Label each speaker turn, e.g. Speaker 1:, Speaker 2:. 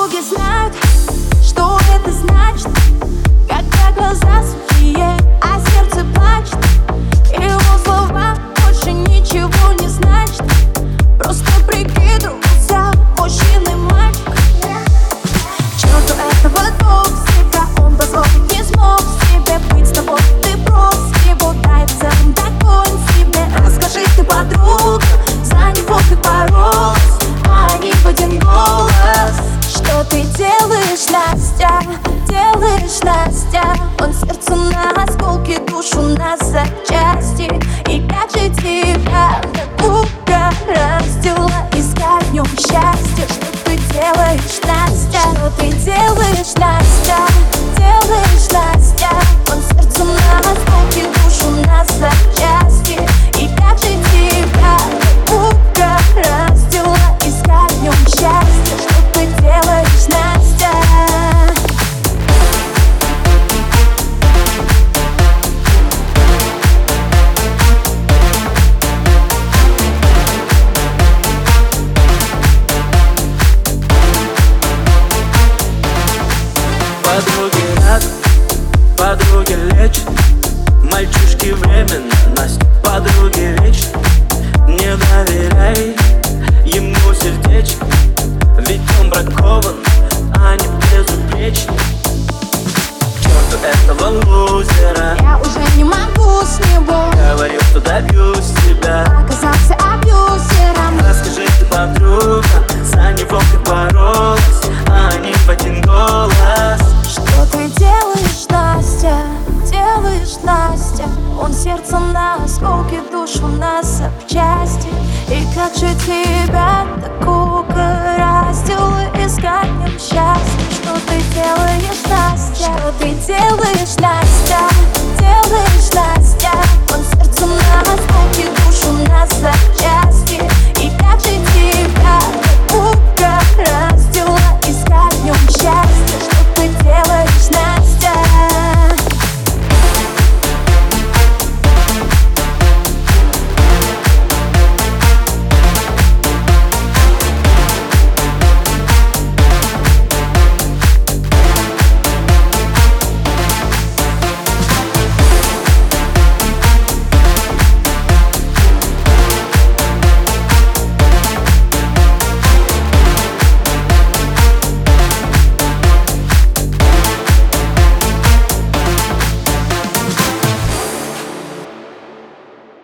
Speaker 1: подруги знают, что это значит, когда глаза сухие, а сердце плачет. Его слова больше ничего не значат. Просто прикидывался мужчиной мальчик. К черту этого токсика, он позволить не смог себе быть с тобой. Ты брось его, дай в целом такой себе. Расскажи ты, подруга, за него ты боролась, а не в один голос. Что ты делаешь, Настя? Делаешь, Настя? Он сердце на осколки, душу на запчасти. И как же тебя так угораздило искать в нем счастье? Что ты делаешь, Настя? Что ты делаешь, Настя? Делаешь, Настя? Он сердце на осколки, душу на запчасти. И как же тебя так угораздило искать в нем счастье? Что ты делаешь, Настя?
Speaker 2: Подруги рад, подруги лечат, мальчишки временно, Настя. Подруги вечно, не доверяй ему сердечко, ведь он бракован, а не безупречен. К черту этого лузера,
Speaker 1: Я уже не могу с него.
Speaker 2: говорил, что добьюсь тебя,
Speaker 1: Оказался абьюзером.
Speaker 2: расскажи ты, подруга, за него ты боролась, а не в один голос.
Speaker 1: Что ты делаешь, Настя? Делаешь, Настя? Он сердце на осколки, душу на запчасти. И как же тебя так угораздило искать в нем счастье? Что ты делаешь, Настя? Что ты делаешь, Настя?